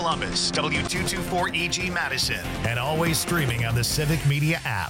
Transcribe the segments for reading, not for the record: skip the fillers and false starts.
Columbus, W224EG Madison, and always streaming on the Civic Media app.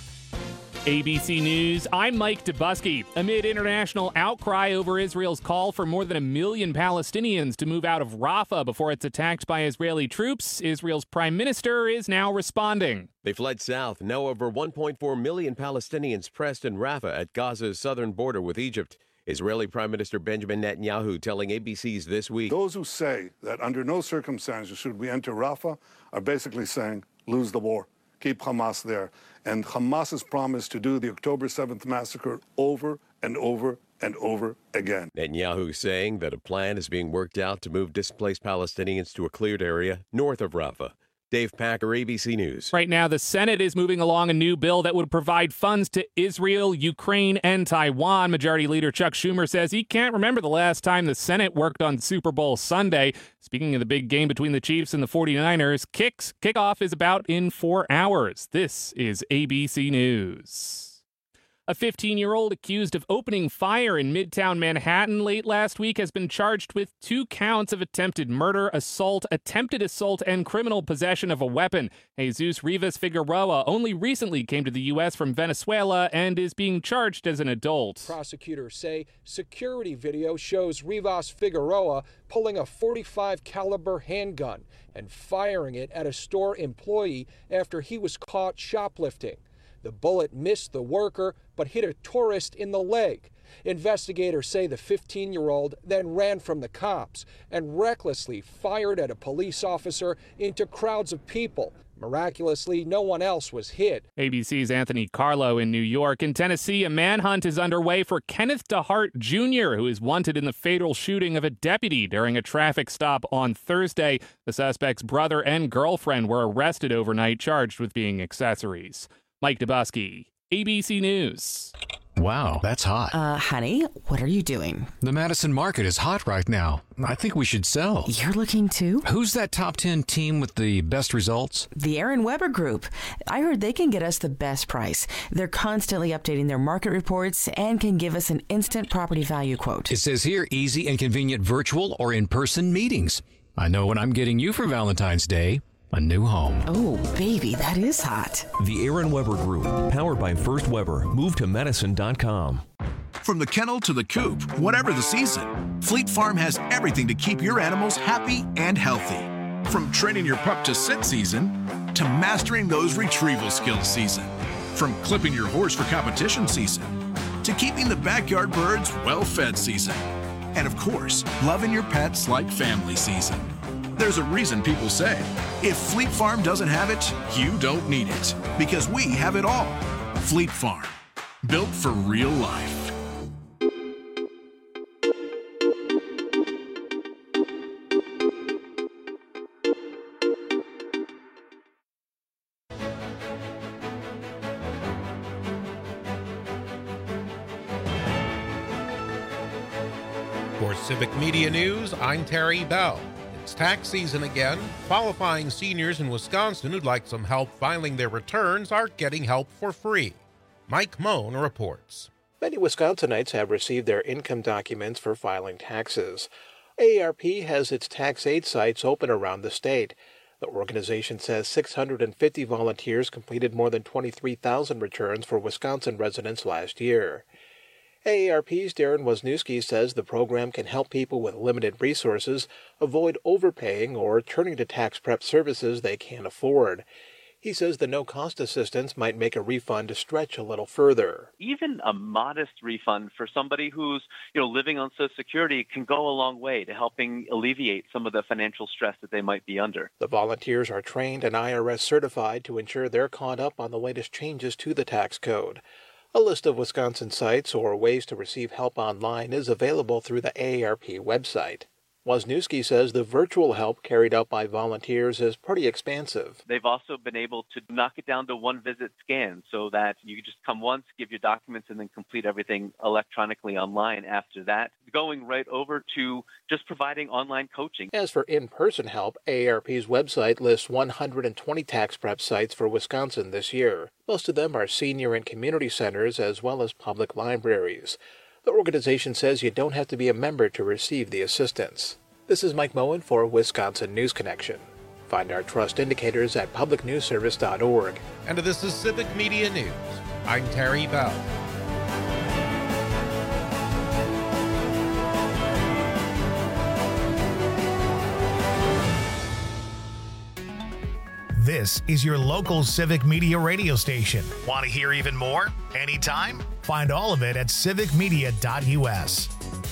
ABC News, I'm Mike Dubusky. Amid international outcry over Israel's call for more than 1 million Palestinians to move out of Rafah before it's attacked by Israeli troops, Israel's prime minister is now responding. They fled south. Now over 1.4 million Palestinians pressed in Rafah at Gaza's southern border with Egypt. Israeli Prime Minister Benjamin Netanyahu telling ABC's This Week. Those who say that under no circumstances should we enter Rafah are basically saying, lose the war. Keep Hamas there. And Hamas's promise to do the October 7th massacre over and over and over again. Netanyahu saying that a plan is being worked out to move displaced Palestinians to a cleared area north of Rafah. Dave Packer, ABC News. Right now, the Senate is moving along a new bill that would provide funds to Israel, Ukraine, and Taiwan. Majority Leader Chuck Schumer says he can't remember the last time the Senate worked on Super Bowl Sunday. Speaking of the big game between the Chiefs and the 49ers, kickoff is about in 4 hours. This is ABC News. A 15-year-old accused of opening fire in Midtown Manhattan late last week has been charged with 2 counts of attempted murder, assault, attempted assault, and criminal possession of a weapon. Jesus Rivas Figueroa only recently came to the U.S. from Venezuela and is being charged as an adult. Prosecutors say security video shows Rivas Figueroa pulling a .45 caliber handgun and firing it at a store employee after he was caught shoplifting. The bullet missed the worker, but hit a tourist in the leg. Investigators say the 15-year-old then ran from the cops and recklessly fired at a police officer into crowds of people. Miraculously, no one else was hit. ABC's Anthony Carlo in New York. In Tennessee, a manhunt is underway for Kenneth DeHart Jr., who is wanted in the fatal shooting of a deputy during a traffic stop on Thursday. The suspect's brother and girlfriend were arrested overnight, charged with being accessories. Mike Dubusky, ABC News. Wow, that's hot. Honey, what are you doing? The Madison market is hot right now. I think we should sell. You're looking too? Who's that top 10 team with the best results? The Aaron Weber Group. I heard they can get us the best price. They're constantly updating their market reports and can give us an instant property value quote. It says here easy and convenient virtual or in-person meetings. I know what I'm getting you for Valentine's Day. A new home. Oh, baby, that is hot. The Aaron Weber Group, powered by First Weber. Move to Madison.com. From the kennel to the coop, whatever the season, Fleet Farm has everything to keep your animals happy and healthy. From training your pup to sit season, to mastering those retrieval skills season. From clipping your horse for competition season, to keeping the backyard birds well-fed season. And of course, loving your pets like family season. There's a reason people say, if Fleet Farm doesn't have it, you don't need it. Because we have it all. Fleet Farm. Built for real life. For Civic Media News, I'm Terry Bell. It's tax season again. Qualifying seniors in Wisconsin who'd like some help filing their returns are getting help for free. Mike Moen reports. Many Wisconsinites have received their income documents for filing taxes. AARP has its tax aid sites open around the state. The organization says 650 volunteers completed more than 23,000 returns for Wisconsin residents last year. AARP's Darren Wisniewski says the program can help people with limited resources avoid overpaying or turning to tax prep services they can't afford. He says the no-cost assistance might make a refund stretch a little further. Even a modest refund for somebody who's, living on Social Security can go a long way to helping alleviate some of the financial stress that they might be under. The volunteers are trained and IRS certified to ensure they're caught up on the latest changes to the tax code. A list of Wisconsin sites or ways to receive help online is available through the AARP website. Wisniewski says the virtual help carried out by volunteers is pretty expansive. They've also been able to knock it down to one-visit scan so that you just come once, give your documents, and then complete everything electronically online after that, going right over to just providing online coaching. As for in-person help, AARP's website lists 120 tax prep sites for Wisconsin this year. Most of them are senior and community centers as well as public libraries. The organization says you don't have to be a member to receive the assistance. This is Mike Moen for Wisconsin News Connection. Find our trust indicators at publicnewsservice.org. And this is Civic Media News. I'm Terry Bell. This is your local Civic Media radio station. Want to hear even more? Anytime? Find all of it at civicmedia.us.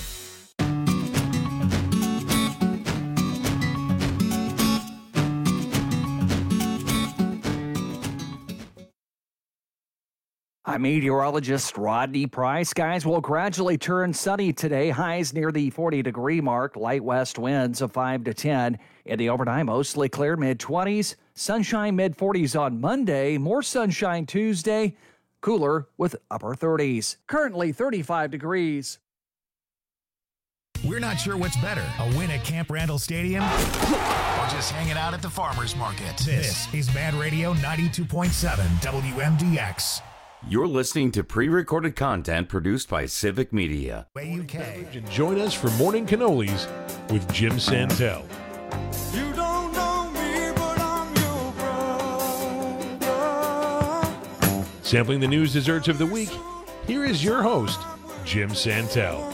I'm meteorologist Rodney Price. Skies will gradually turn sunny today. Highs near the 40-degree mark. Light west winds of 5 to 10. In the overnight, mostly clear, mid-20s. Sunshine, mid-40s on Monday. More sunshine Tuesday. Cooler with upper 30s. Currently 35 degrees. We're not sure what's better, a win at Camp Randall Stadium or just hanging out at the farmer's market. This is Mad Radio 92.7 WMDX. You're listening to pre-recorded content produced by Civic Media. UK. Join us for Morning Cannolis with Jim Santel. You don't know me, but I'm your brother. Sampling the news desserts of the week, here is your host, Jim Santel.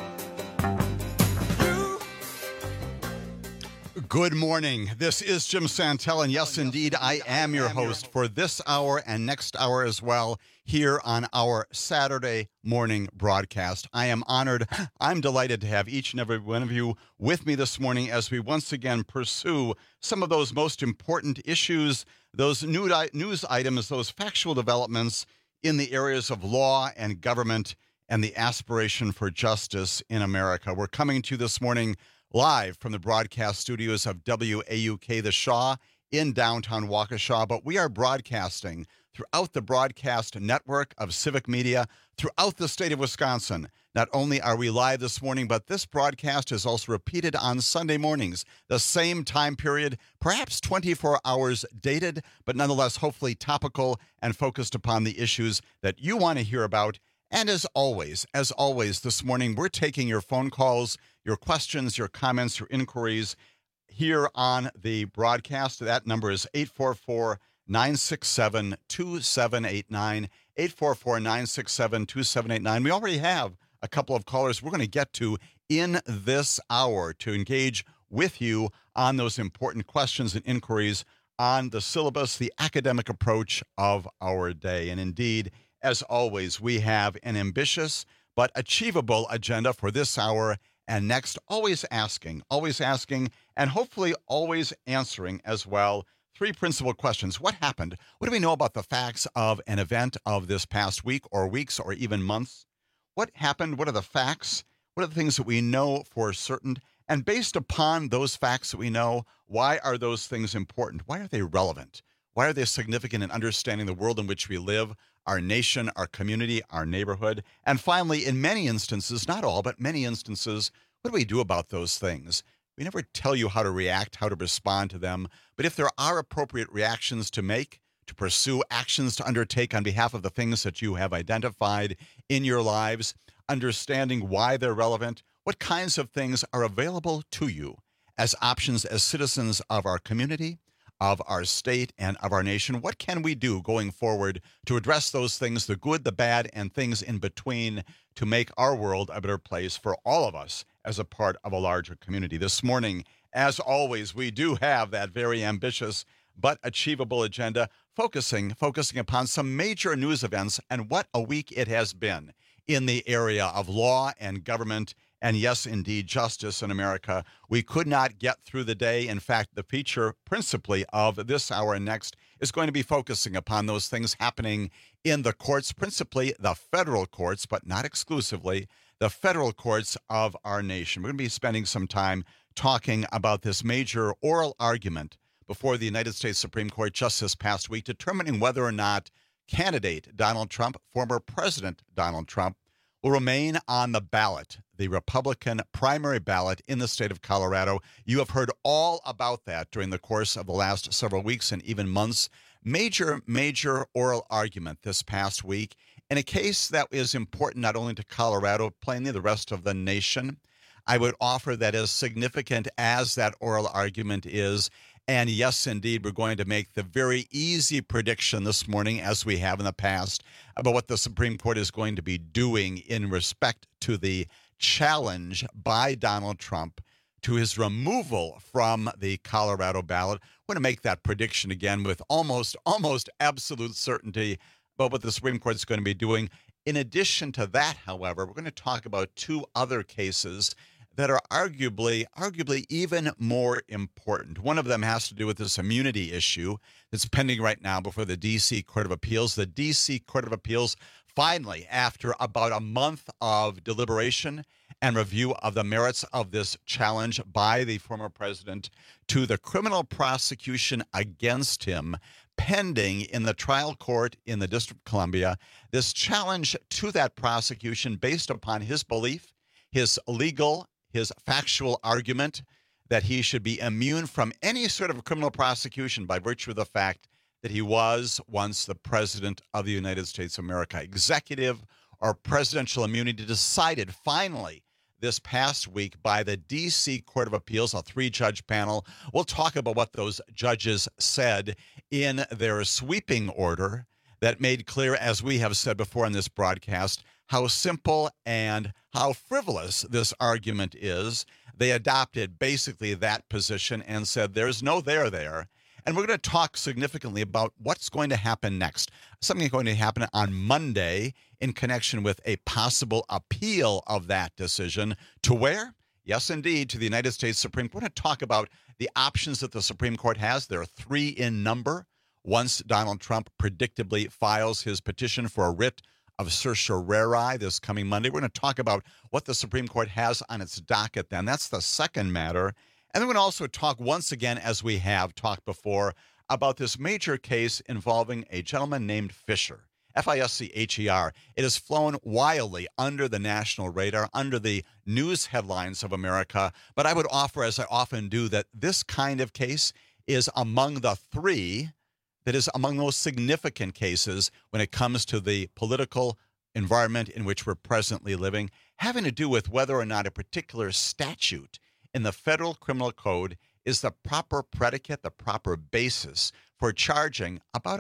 Good morning. This is Jim Santel, and yes, indeed, I am your host for this hour and next hour as well here on our Saturday morning broadcast. I am honored. I'm delighted to have each and every one of you with me this morning as we once again pursue some of those most important issues, those news items, those factual developments in the areas of law and government and the aspiration for justice in America. We're coming to you this morning live from the broadcast studios of WAUK The Shaw in downtown Waukesha, but we are broadcasting throughout the broadcast network of Civic Media throughout the state of Wisconsin. Not only are we live this morning, but this broadcast is also repeated on Sunday mornings, the same time period, perhaps 24 hours dated, but nonetheless hopefully topical and focused upon the issues that you want to hear about. And as always, this morning, we're taking your phone calls, your questions, your comments, your inquiries here on the broadcast. That number is 844-967-2789, 844-967-2789. We already have a couple of callers we're going to get to in this hour to engage with you on those important questions and inquiries on the syllabus, the academic approach of our day. And indeed, as always, we have an ambitious but achievable agenda for this hour and next, always asking, and hopefully always answering as well. Three principal questions. What happened? What do we know about the facts of an event of this past week or weeks or even months? What happened? What are the facts? What are the things that we know for certain? And based upon those facts that we know, why are those things important? Why are they relevant? Why are they significant in understanding the world in which we live, our nation, our community, our neighborhood? And finally, in many instances, not all, but many instances, what do we do about those things? We never tell you how to react, how to respond to them. But if there are appropriate reactions to make, to pursue actions to undertake on behalf of the things that you have identified in your lives, understanding why they're relevant, what kinds of things are available to you as options as citizens of our community, of our state, and of our nation. What can we do going forward to address those things, the good, the bad, and things in between, to make our world a better place for all of us as a part of a larger community? This morning, as always, we do have that very ambitious but achievable agenda, focusing upon some major news events and what a week it has been in the area of law and government. And yes, indeed, justice in America. We could not get through the day. In fact, the feature principally of this hour and next is going to be focusing upon those things happening in the courts, principally the federal courts, but not exclusively, the federal courts of our nation. We're going to be spending some time talking about this major oral argument before the United States Supreme Court just this past week, determining whether or not candidate Donald Trump, former President Donald Trump, will remain on the ballot, the Republican primary ballot in the state of Colorado. You have heard all about that during the course of the last several weeks and even months. Major oral argument this past week in a case that is important not only to Colorado, plainly the rest of the nation. I would offer that as significant as that oral argument is, And yes, indeed, we're going to make the very easy prediction this morning, as we have in the past, about what the Supreme Court is going to be doing in respect to the challenge by Donald Trump to his removal from the Colorado ballot. We're going to make that prediction again with almost absolute certainty about what the Supreme Court is going to be doing. In addition to that, however, we're going to talk about two other cases that are arguably even more important. One of them has to do with this immunity issue that's pending right now before the D.C. Court of Appeals. The D.C. Court of Appeals finally, after about a month of deliberation and review of the merits of this challenge by the former president to the criminal prosecution against him pending in the trial court in the District of Columbia, this challenge to that prosecution based upon his belief, his factual argument that he should be immune from any sort of criminal prosecution by virtue of the fact that he was once the president of the United States of America. Executive or presidential immunity decided finally this past week by the D.C. Court of Appeals, a 3-judge panel. We'll talk about what those judges said in their sweeping order that made clear, as we have said before in this broadcast, how simple and how frivolous this argument is. They adopted basically that position and said there's no there. And we're going to talk significantly about what's going to happen next. Something going to happen on Monday in connection with a possible appeal of that decision to where? Yes, indeed, to the United States Supreme Court. We're going to talk about the options that the Supreme Court has. There are 3 in number. Once Donald Trump predictably files his petition for a writ of certiorari this coming Monday, we're going to talk about what the Supreme Court has on its docket then. That's the second matter. And then we're going to also talk once again, as we have talked before, about this major case involving a gentleman named Fisher, Fischer. It has flown wildly under the national radar, under the news headlines of America. But I would offer, as I often do, that this kind of case is among the 3 that is among the most significant cases when it comes to the political environment in which we're presently living, having to do with whether or not a particular statute in the federal criminal code is the proper predicate, the proper basis for charging about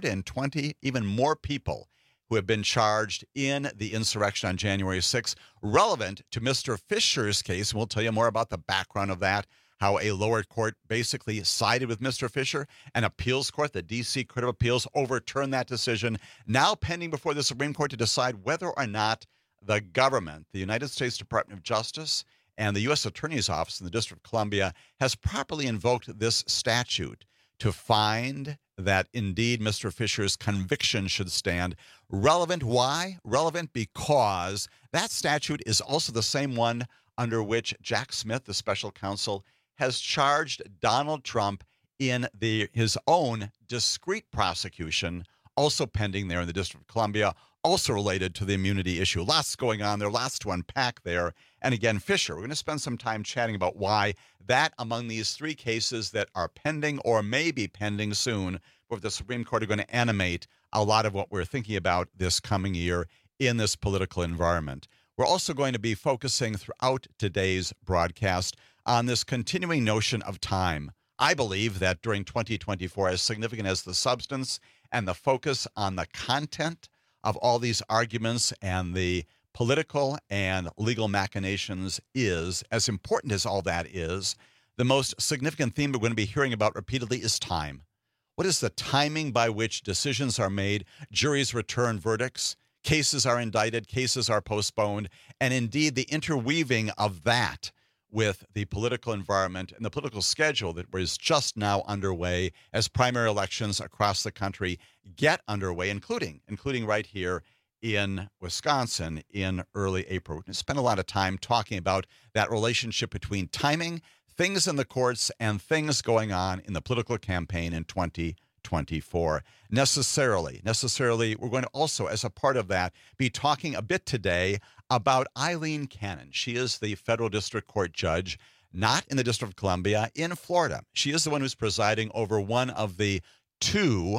120, even more people who have been charged in the insurrection on January 6th, relevant to Mr. Fisher's case. We'll tell you more about the background of that, how a lower court basically sided with Mr. Fisher. An appeals court, the D.C. Court of Appeals, overturned that decision, now pending before the Supreme Court to decide whether or not the government, the United States Department of Justice, and the U.S. Attorney's Office in the District of Columbia has properly invoked this statute to find that indeed Mr. Fisher's conviction should stand. Relevant, why? Relevant because that statute is also the same one under which Jack Smith, the special counsel, has charged Donald Trump in his own discrete prosecution, also pending there in the District of Columbia, also related to the immunity issue. Lots going on there, lots to unpack there. And again, Fisher, we're going to spend some time chatting about why that among these 3 cases that are pending or may be pending soon, where the Supreme Court are going to animate a lot of what we're thinking about this coming year in this political environment. We're also going to be focusing throughout today's broadcast on this continuing notion of time. I believe that during 2024, as significant as the substance and the focus on the content of all these arguments and the political and legal machinations is, as important as all that is, the most significant theme we're going to be hearing about repeatedly is time. What is the timing by which decisions are made, juries return verdicts, cases are indicted, cases are postponed, and indeed the interweaving of that with the political environment and the political schedule that is just now underway as primary elections across the country get underway, including right here in Wisconsin in early April. We're going to spend a lot of time talking about that relationship between timing, things in the courts, and things going on in the political campaign in 2024. Necessarily, we're going to also, as a part of that, be talking a bit today about Aileen Cannon. She is the federal district court judge, not in the District of Columbia, in Florida. She is the one who's presiding over one of the two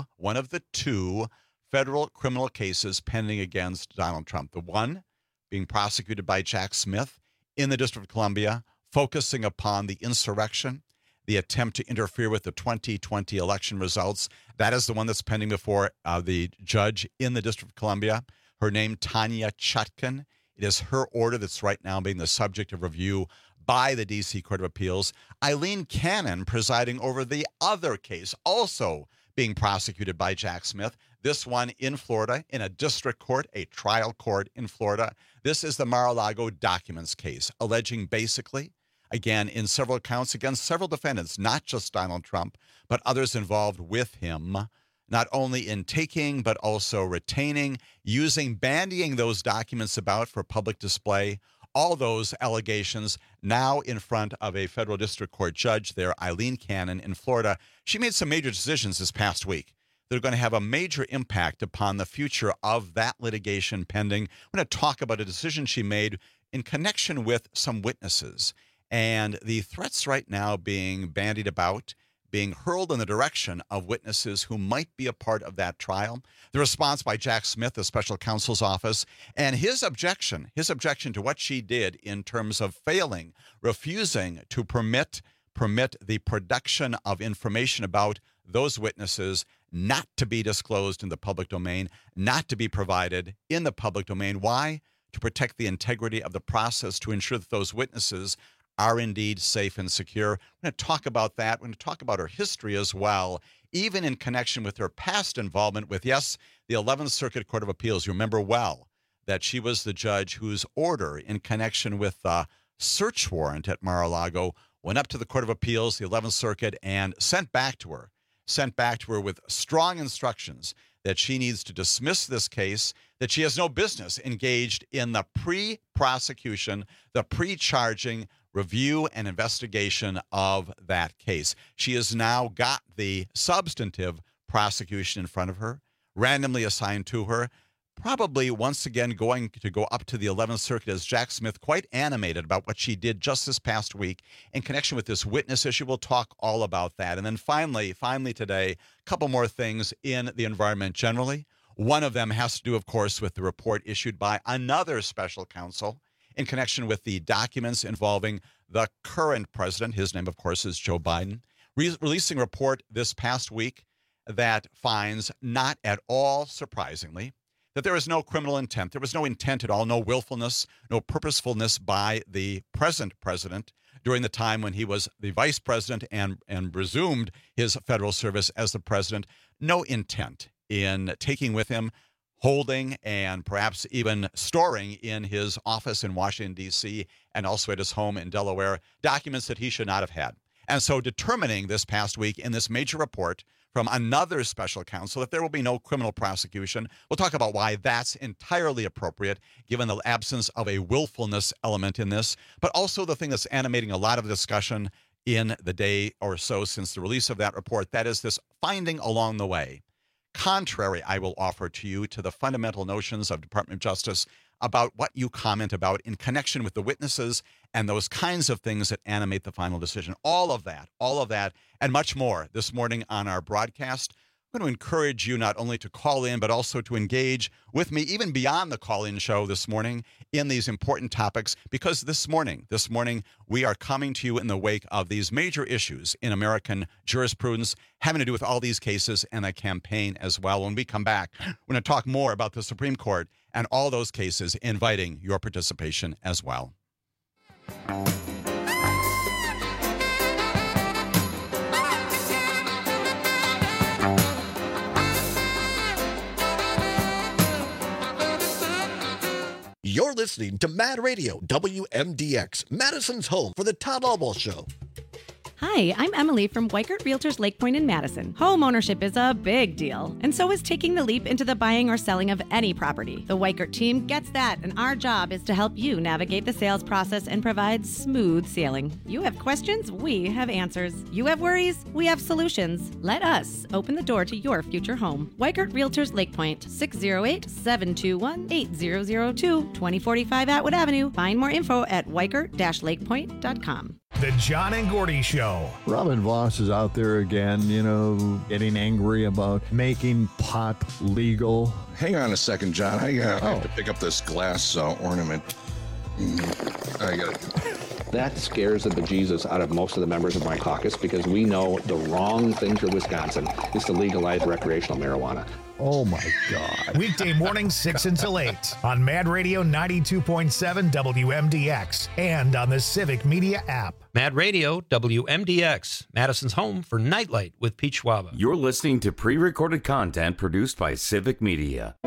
federal criminal cases pending against Donald Trump. The one being prosecuted by Jack Smith in the District of Columbia, focusing upon the insurrection. the attempt to interfere with the 2020 election results. That is the one that's pending before the judge in the District of Columbia. Her name, Tanya Chutkan. It is her order that's right now being the subject of review by the D.C. Court of Appeals. Eileen Cannon presiding over the other case, also being prosecuted by Jack Smith. This one in Florida, in a district court, a trial court in Florida. This is the Mar-a-Lago documents case, alleging basically, again, in several counts against several defendants, not just Donald Trump, but others involved with him, not only in taking, but also retaining, using, bandying those documents about for public display. All those allegations now in front of a federal district court judge there, Eileen Cannon in Florida. She made some major decisions this past week that are going to have a major impact upon the future of that litigation pending. I'm going to talk about a decision she made in connection with some witnesses and the threats right now being bandied about, being hurled in the direction of witnesses who might be a part of that trial. The response by Jack Smith, the special counsel's office, and his objection to what she did in terms of refusing to permit the production of information about those witnesses not to be disclosed in the public domain, not to be provided in the public domain. Why? To protect the integrity of the process, to ensure that those witnesses are indeed safe and secure. We're going to talk about that. We're going to talk about her history as well, even in connection with her past involvement with, yes, the 11th Circuit Court of Appeals. You remember well that she was the judge whose order in connection with the search warrant at Mar-a-Lago went up to the Court of Appeals, the 11th Circuit, and sent back to her with strong instructions that she needs to dismiss this case, that she has no business engaged in the pre-prosecution, the pre-charging review and investigation of that case. She has now got the substantive prosecution in front of her, randomly assigned to her, probably once again going to go up to the 11th Circuit as Jack Smith, quite animated about what she did just this past week in connection with this witness issue. We'll talk all about that. And then finally today, a couple more things in the environment generally. One of them has to do, of course, with the report issued by another special counsel in connection with the documents involving the current president. His name, of course, is Joe Biden, releasing a report this past week that finds, not at all surprisingly, that there is no criminal intent. There was no intent at all, no willfulness, no purposefulness by the present president during the time when he was the vice president and resumed his federal service as the president. No intent in taking with him, holding, and perhaps even storing in his office in Washington, D.C., and also at his home in Delaware, documents that he should not have had. And so determining this past week in this major report from another special counsel that there will be no criminal prosecution. We'll talk about why that's entirely appropriate, given the absence of a willfulness element in this, but also the thing that's animating a lot of discussion in the day or so since the release of that report, that is this finding along the way, contrary, I will offer to you, to the fundamental notions of Department of Justice about what you comment about in connection with the witnesses and those kinds of things that animate the final decision. All of that, and much more this morning on our broadcast. I'm going to encourage you not only to call in, but also to engage with me, even beyond the call-in show this morning, in these important topics, because this morning, we are coming to you in the wake of these major issues in American jurisprudence having to do with all these cases and the campaign as well. When we come back, we're going to talk more about the Supreme Court and all those cases, inviting your participation as well. You're listening to Mad Radio, WMDX, Madison's home for the Todd Albaugh Show. Hi, I'm Emily from Weikert Realtors Lake Point in Madison. Home ownership is a big deal, and so is taking the leap into the buying or selling of any property. The Weikert team gets that, and our job is to help you navigate the sales process and provide smooth sailing. You have questions, we have answers. You have worries, we have solutions. Let us open the door to your future home. Weikert Realtors Lake Point, 608-721-8002, 2045 Atwood Avenue. Find more info at weikert-lakepoint.com. The John and Gordy Show. Robin Voss is out there again, getting angry about making pot legal. Hang on a second, John. I have to pick up this glass ornament. I got it. That scares the bejesus out of most of the members of my caucus because we know the wrong thing for Wisconsin is to legalize recreational marijuana. Oh, my God. Weekday mornings 6 until 8 on Mad Radio 92.7 WMDX and on the Civic Media app. Mad Radio, WMDX, Madison's home for Nightlight with Pete Schwaba. You're listening to pre-recorded content produced by Civic Media.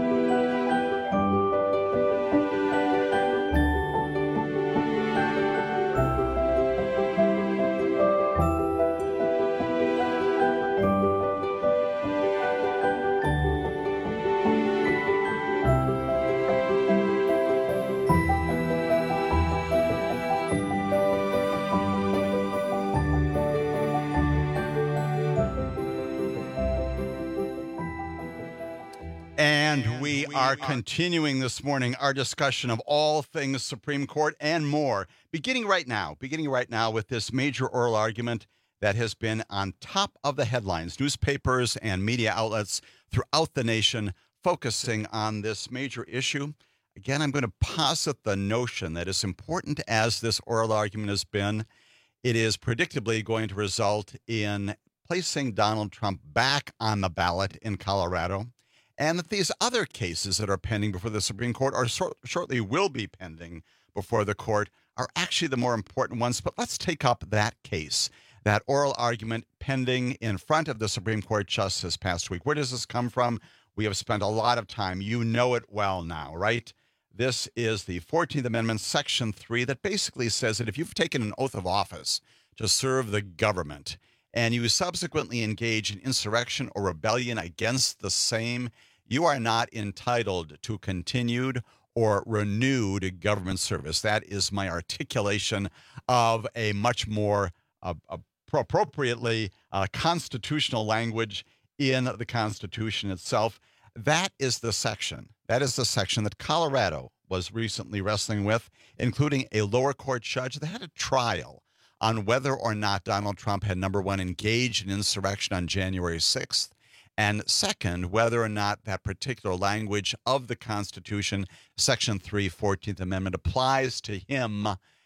And we are continuing this morning our discussion of all things Supreme Court and more, beginning right now with this major oral argument that has been on top of the headlines, newspapers and media outlets throughout the nation focusing on this major issue. Again, I'm going to posit the notion that as important as this oral argument has been, it is predictably going to result in placing Donald Trump back on the ballot in Colorado, and that these other cases that are pending before the Supreme Court or shortly will be pending before the court are actually the more important ones. But let's take up that case, that oral argument pending in front of the Supreme Court just this past week. Where does this come from? We have spent a lot of time. You know it well now, right? This is the 14th Amendment, Section 3, that basically says that if you've taken an oath of office to serve the government and you subsequently engage in insurrection or rebellion against the same, you are not entitled to continued or renewed government service. That is my articulation of a much more appropriately constitutional language in the Constitution itself. That is the section. That is the section that Colorado was recently wrestling with, including a lower court judge that had a trial on whether or not Donald Trump had, number one, engaged in insurrection on January 6th, and second, whether or not that particular language of the Constitution, Section 3, 14th Amendment, applies to him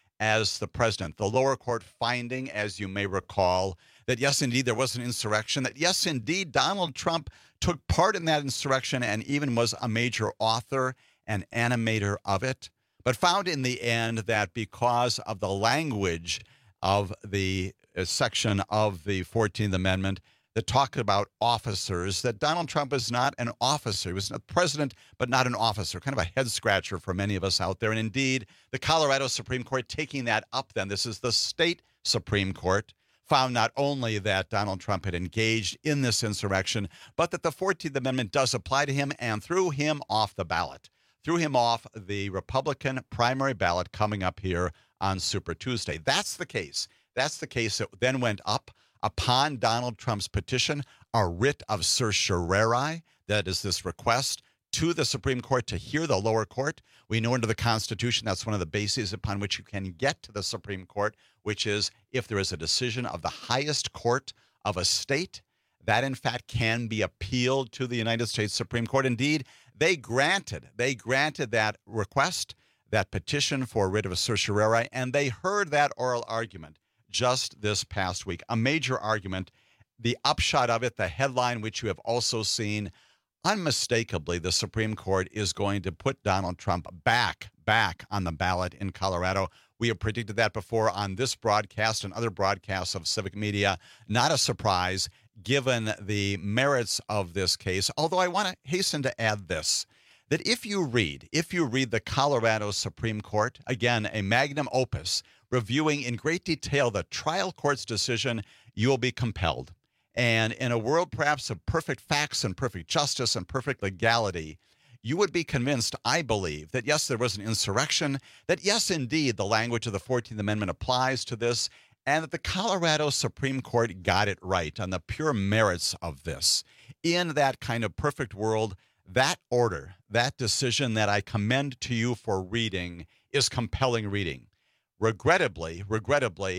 as the president. The lower court finding, as you may recall, that yes, indeed, there was an insurrection, that yes, indeed, Donald Trump took part in that insurrection and even was a major author and animator of it, but found in the end that because of the language of the section of the 14th Amendment that talked about officers, that Donald Trump is not an officer. He was a president, but not an officer, kind of a head-scratcher for many of us out there. And indeed, the Colorado Supreme Court taking that up then, this is the state Supreme Court, found not only that Donald Trump had engaged in this insurrection, but that the 14th Amendment does apply to him and threw him off the ballot, threw him off the Republican primary ballot coming up here on Super Tuesday. That's the case. That's the case that then went up upon Donald Trump's petition, a writ of certiorari, that is this request to the Supreme Court to hear the lower court. We know under the Constitution that's one of the bases upon which you can get to the Supreme Court, which is if there is a decision of the highest court of a state, that in fact can be appealed to the United States Supreme Court. Indeed, they granted that request, that petition for writ of certiorari, and they heard that oral argument just this past week, a major argument. The upshot of it, the headline, which you have also seen, unmistakably, the Supreme Court is going to put Donald Trump back on the ballot in Colorado. We have predicted that before on this broadcast and other broadcasts of Civic Media. Not a surprise, given the merits of this case, although I want to hasten to add this, that if you read the Colorado Supreme Court, again, a magnum opus, reviewing in great detail the trial court's decision, you will be compelled. And in a world perhaps of perfect facts and perfect justice and perfect legality, you would be convinced, I believe, that yes, there was an insurrection, that yes, indeed, the language of the 14th Amendment applies to this, and that the Colorado Supreme Court got it right on the pure merits of this. In that kind of perfect world, that order, that decision that I commend to you for reading is compelling reading. Regrettably,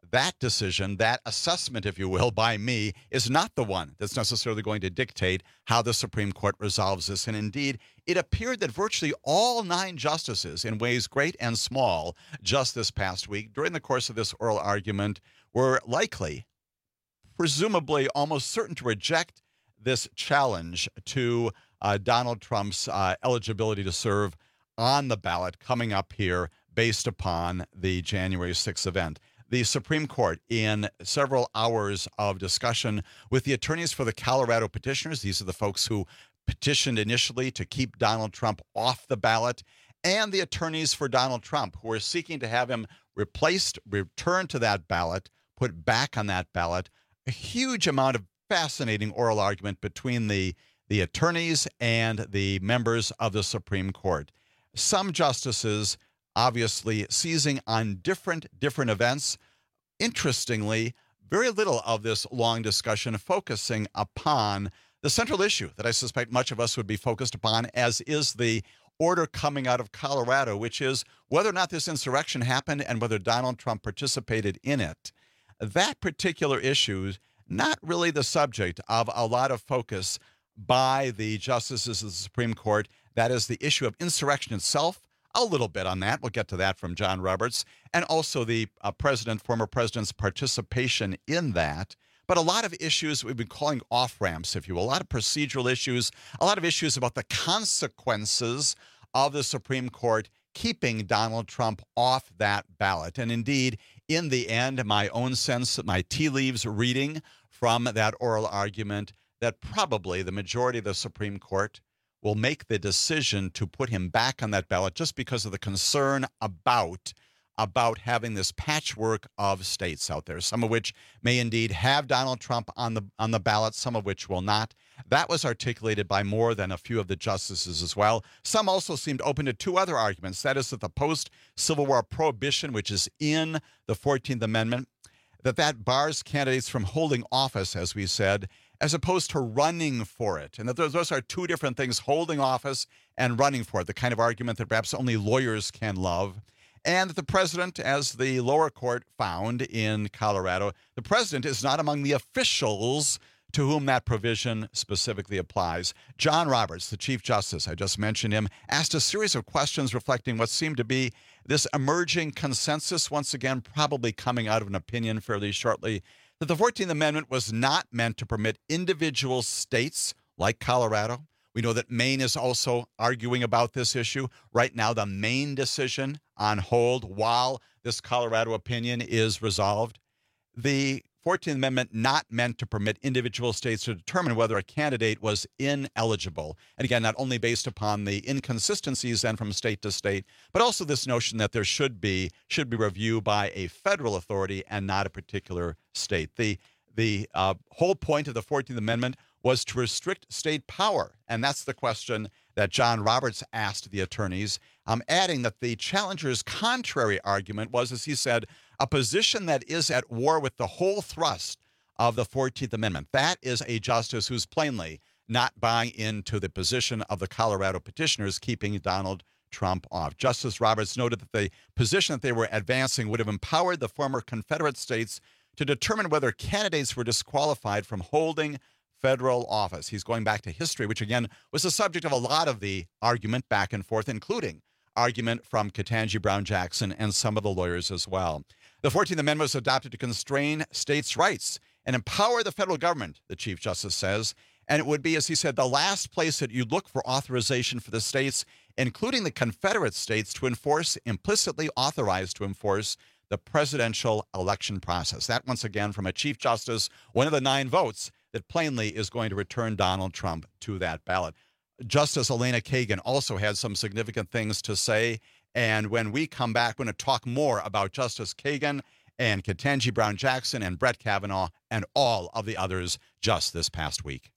that decision, that assessment, if you will, by me, is not the one that's necessarily going to dictate how the Supreme Court resolves this. And indeed, it appeared that virtually all 9 justices, in ways great and small, just this past week, during the course of this oral argument, were likely, presumably almost certain to reject this challenge to Donald Trump's eligibility to serve on the ballot coming up here based upon the January 6th event. The Supreme Court, in several hours of discussion with the attorneys for the Colorado petitioners, these are the folks who petitioned initially to keep Donald Trump off the ballot, and the attorneys for Donald Trump, who are seeking to have him replaced, returned to that ballot, put back on that ballot. A huge amount of fascinating oral argument between the attorneys and the members of the Supreme Court. Some justices obviously seizing on different events. Interestingly, very little of this long discussion focusing upon the central issue that I suspect much of us would be focused upon, as is the order coming out of Colorado, which is whether or not this insurrection happened and whether Donald Trump participated in it. That particular issue is not really the subject of a lot of focus by the justices of the Supreme Court. That is the issue of insurrection itself. A little bit on that. We'll get to that from John Roberts, and also the former president's participation in that. But a lot of issues we've been calling off-ramps, if you will, a lot of procedural issues, a lot of issues about the consequences of the Supreme Court keeping Donald Trump off that ballot. And indeed, in the end, my own sense, my tea leaves reading from that oral argument, that probably the majority of the Supreme Court will make the decision to put him back on that ballot just because of the concern about having this patchwork of states out there, some of which may indeed have Donald Trump on the ballot, some of which will not. That was articulated by more than a few of the justices as well. Some also seemed open to 2 other arguments. That is that the post-Civil War prohibition, which is in the 14th Amendment, that bars candidates from holding office, as we said, as opposed to running for it. And that those are 2 different things, holding office and running for it, the kind of argument that perhaps only lawyers can love. And that the president, as the lower court found in Colorado, the president is not among the officials to whom that provision specifically applies. John Roberts, the Chief Justice, I just mentioned him, asked a series of questions reflecting what seemed to be this emerging consensus, once again, probably coming out of an opinion fairly shortly, that the 14th Amendment was not meant to permit individual states like Colorado. We know that Maine is also arguing about this issue. Right now, the Maine decision on hold while this Colorado opinion is resolved. The 14th Amendment not meant to permit individual states to determine whether a candidate was ineligible. And again, not only based upon the inconsistencies then from state to state, but also this notion that there should be review by a federal authority and not a particular state. The whole point of the 14th Amendment was to restrict state power. And that's the question that John Roberts asked the attorneys, adding that the challenger's contrary argument was, as he said, a position that is at war with the whole thrust of the 14th Amendment. That is a justice who's plainly not buying into the position of the Colorado petitioners keeping Donald Trump off. Justice Roberts noted that the position that they were advancing would have empowered the former Confederate states to determine whether candidates were disqualified from holding federal office. He's going back to history, which again was the subject of a lot of the argument back and forth, including argument from Ketanji Brown Jackson and some of the lawyers as well. The 14th Amendment was adopted to constrain states' rights and empower the federal government, the Chief Justice says. And it would be, as he said, the last place that you look for authorization for the states, including the Confederate states, to enforce, implicitly authorized to enforce, the presidential election process. That, once again, from a Chief Justice, one of the 9 votes that plainly is going to return Donald Trump to that ballot. Justice Elena Kagan also had some significant things to say. And when we come back, we're going to talk more about Justice Kagan and Ketanji Brown Jackson and Brett Kavanaugh and all of the others just this past week.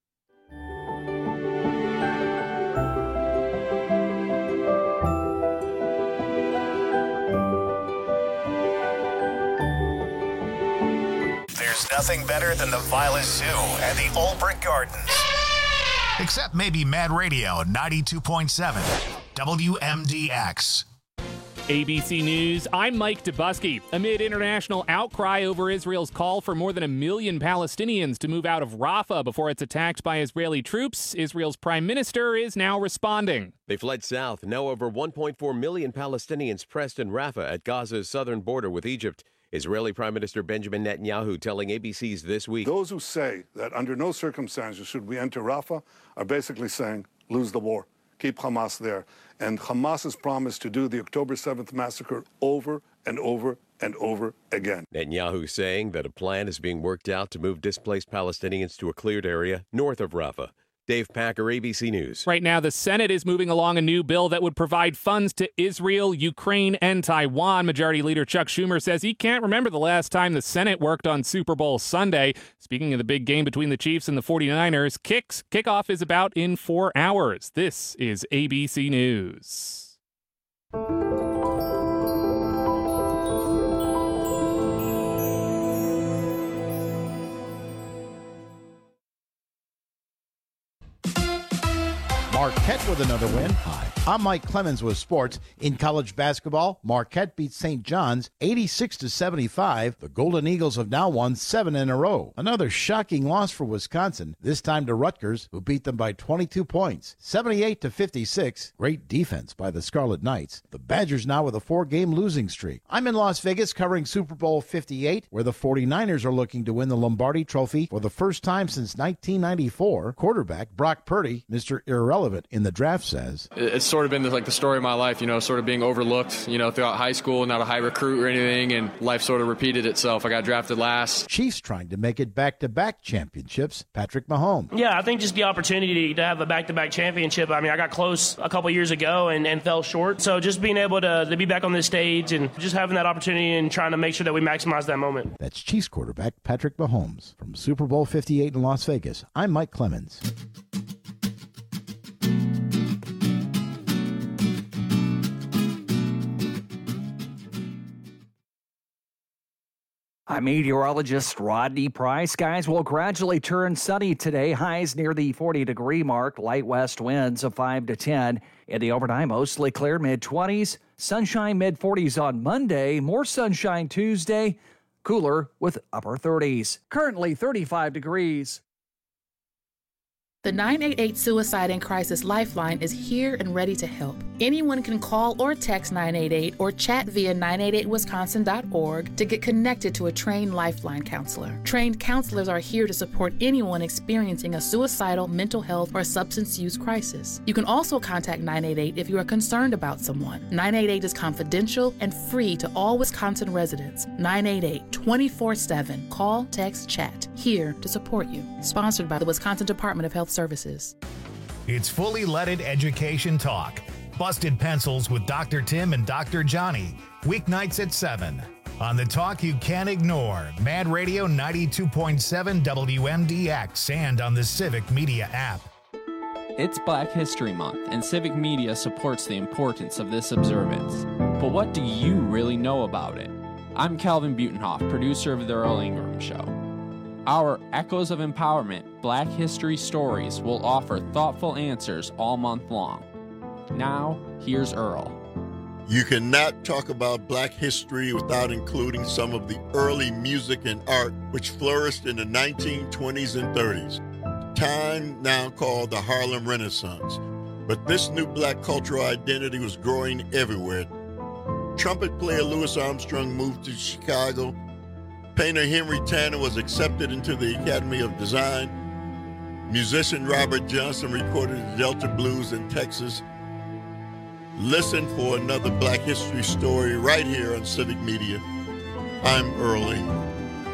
There's nothing better than the Violet Zoo and the Olbrich Gardens. Except maybe Mad Radio 92.7 WMDX. ABC News, I'm Mike Dubusky. Amid international outcry over Israel's call for more than 1 million Palestinians to move out of Rafah before it's attacked by Israeli troops, Israel's prime minister is now responding. They fled south. Now over 1.4 million Palestinians pressed in Rafah at Gaza's southern border with Egypt. Israeli Prime Minister Benjamin Netanyahu telling ABC's This Week. Those who say that under no circumstances should we enter Rafah are basically saying, lose the war. Keep Hamas there. And Hamas's promise to do the October 7th massacre over and over and over again. Netanyahu saying that a plan is being worked out to move displaced Palestinians to a cleared area north of Rafah. Dave Packer, ABC News. Right now, the Senate is moving along a new bill that would provide funds to Israel, Ukraine, and Taiwan. Majority Leader Chuck Schumer says he can't remember the last time the Senate worked on Super Bowl Sunday. Speaking of the big game between the Chiefs and the 49ers, kickoff is about in 4 hours. This is ABC News. Marquette with another win. Hi, I'm Mike Clemens with sports. In college basketball, Marquette beat St. John's 86-75. The Golden Eagles have now won 7 in a row. Another shocking loss for Wisconsin, this time to Rutgers, who beat them by 22 points, 78-56. Great defense by the Scarlet Knights. The Badgers now with a 4-game losing streak. I'm in Las Vegas covering Super Bowl 58, where the 49ers are looking to win the Lombardi Trophy for the first time since 1994. Quarterback Brock Purdy, Mr. Irrelevant in the draft, says, it's sort of been the story of my life, sort of being overlooked, throughout high school, not a high recruit or anything, and life sort of repeated itself. I got drafted last. Chiefs trying to make it back-to-back championships. Patrick Mahomes. Yeah, I think just the opportunity to have a back-to-back championship. I mean, I got close a couple years ago and fell short. So just being able to be back on this stage and just having that opportunity and trying to make sure that we maximize that moment. That's Chiefs quarterback Patrick Mahomes. From Super Bowl 58 in Las Vegas, I'm Mike Clemens. I'm meteorologist Rodney Price. Skies will gradually turn sunny today. Highs near the 40-degree mark. Light west winds of 5 to 10. In the overnight, mostly clear, mid-20s. Sunshine, mid-40s on Monday. More sunshine Tuesday. Cooler with upper 30s. Currently 35 degrees. The 988 Suicide and Crisis Lifeline is here and ready to help. Anyone can call or text 988 or chat via 988wisconsin.org to get connected to a trained Lifeline counselor. Trained counselors are here to support anyone experiencing a suicidal, mental health, or substance use crisis. You can also contact 988 if you are concerned about someone. 988 is confidential and free to all Wisconsin residents. 988 24/7. Call, text, chat. Here to support you. Sponsored by the Wisconsin Department of Health Services. It's Fully Leaded Education Talk. Busted Pencils with Dr. Tim and Dr. Johnny. Weeknights at 7. On the talk you can't ignore. Mad Radio 92.7 WMDX and on the Civic Media app. It's Black History Month, and Civic Media supports the importance of this observance. But what do you really know about it? I'm Calvin Butenhoff, producer of The Earl Ingram Show. Our Echoes of Empowerment Black History Stories will offer thoughtful answers all month long. Now, here's Earl. You cannot talk about Black history without including some of the early music and art which flourished in the 1920s and 30s, time now called the Harlem Renaissance. But this new Black cultural identity was growing everywhere. Trumpet player Louis Armstrong moved to Chicago. Painter Henry Tanner was accepted into the Academy of Design. Musician Robert Johnson recorded the Delta Blues in Texas. Listen for another Black history story right here on Civic Media. I'm Earl Ingram.